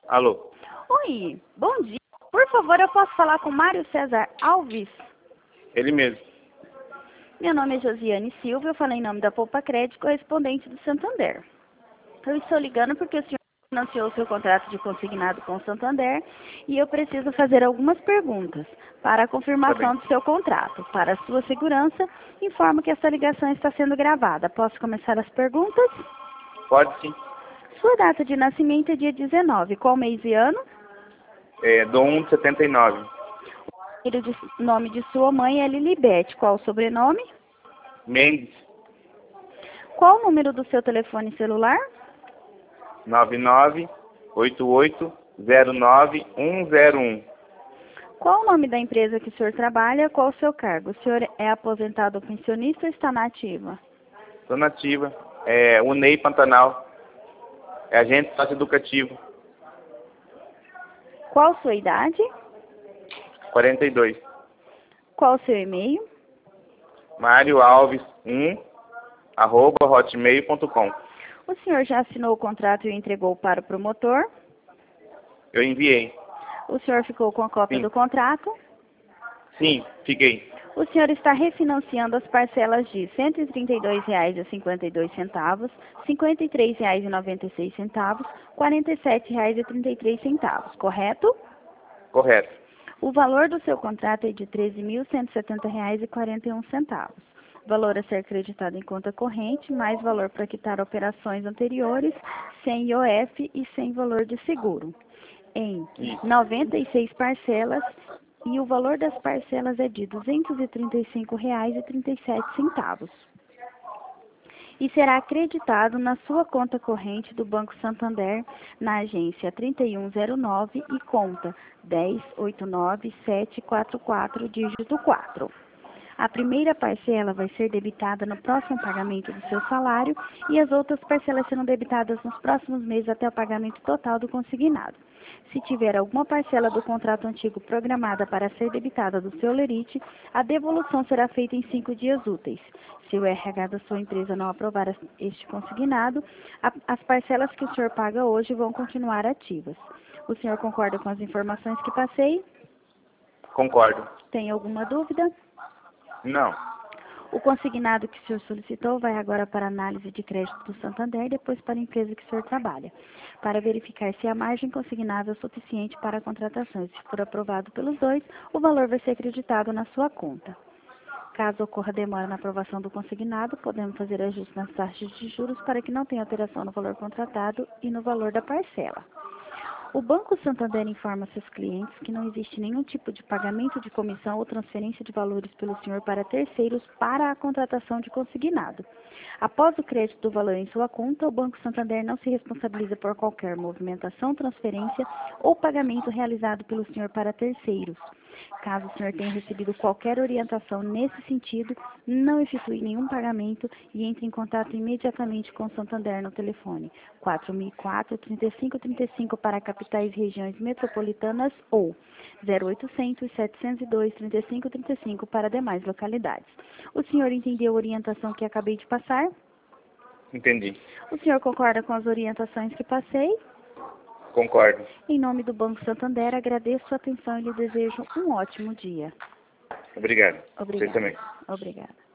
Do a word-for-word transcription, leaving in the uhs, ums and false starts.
Alô? Oi, bom dia. Por favor, eu posso falar com Mário César Alves? Ele mesmo. Meu nome é Josiane Silva, eu falei em nome da Poupa Crédito, correspondente do Santander. Eu estou ligando porque o senhor financiou o seu contrato de consignado com o Santander e eu preciso fazer algumas perguntas para a confirmação Tá do seu contrato. Para a sua segurança, informo que essa ligação está sendo gravada. Posso começar as perguntas? Pode sim. Sua data de nascimento é dia dezenove. Qual mês e ano? É, do um de setenta e nove. O nome de sua mãe é Lilibete. Qual o sobrenome? Mendes. Qual o número do seu telefone celular? nove nove oito oito zero nove um zero um. Qual o nome da empresa que o senhor trabalha? Qual o seu cargo? O senhor é aposentado ou pensionista ou está na ativa? Estou nativa. É, o Ney Pantanal. É agente socioeducativo. Qual sua idade? quarenta e dois. Qual o seu e-mail? Mário Alves um, arroba hotmail ponto com. O senhor já assinou o contrato e o entregou para o promotor? Eu enviei. O senhor ficou com a cópia Sim. do contrato? Sim, fiquei. O senhor está refinanciando as parcelas de cento e trinta e dois reais e cinquenta e dois centavos, cinquenta e três reais e noventa e seis centavos, quarenta e sete reais e trinta e três centavos, correto? Correto. O valor do seu contrato é de treze mil cento e setenta reais e quarenta e um centavos. Valor a ser acreditado em conta corrente, mais valor para quitar operações anteriores, sem I O F e sem valor de seguro. Em Isso. noventa e seis parcelas, e o valor das parcelas é de duzentos e trinta e cinco reais e trinta e sete centavos. E será acreditado na sua conta corrente do Banco Santander, na agência trinta e um zero nove e conta dez oito nove sete quatro quatro, dígito quatro. A primeira parcela vai ser debitada no próximo pagamento do seu salário e as outras parcelas serão debitadas nos próximos meses até o pagamento total do consignado. Se tiver alguma parcela do contrato antigo programada para ser debitada do seu lerite, a devolução será feita em cinco dias úteis. Se o R H da sua empresa não aprovar este consignado, a, as parcelas que o senhor paga hoje vão continuar ativas. O senhor concorda com as informações que passei? Concordo. Tem alguma dúvida? Não. O consignado que o senhor solicitou vai agora para análise de crédito do Santander e depois para a empresa que o senhor trabalha, para verificar se a margem consignável é suficiente para a contratação. E se for aprovado pelos dois, o valor vai ser acreditado na sua conta. Caso ocorra demora na aprovação do consignado, podemos fazer ajustes nas taxas de juros para que não tenha alteração no valor contratado e no valor da parcela. O Banco Santander informa seus clientes que não existe nenhum tipo de pagamento de comissão ou transferência de valores pelo senhor para terceiros para a contratação de consignado. Após o crédito do valor em sua conta, o Banco Santander não se responsabiliza por qualquer movimentação, transferência ou pagamento realizado pelo senhor para terceiros. Caso o senhor tenha recebido qualquer orientação nesse sentido, não efetue nenhum pagamento e entre em contato imediatamente com o Santander no telefone quatro mil e quatro, trinta e cinco trinta e cinco para capitais e regiões metropolitanas ou zero oitocentos, setecentos e dois, trinta e cinco trinta e cinco para demais localidades. O senhor entendeu a orientação que acabei de passar? Entendi. O senhor concorda com as orientações que passei? Concordo. Em nome do Banco Santander, agradeço a atenção e lhe desejo um ótimo dia. Obrigado. Obrigada. Você também. Obrigada.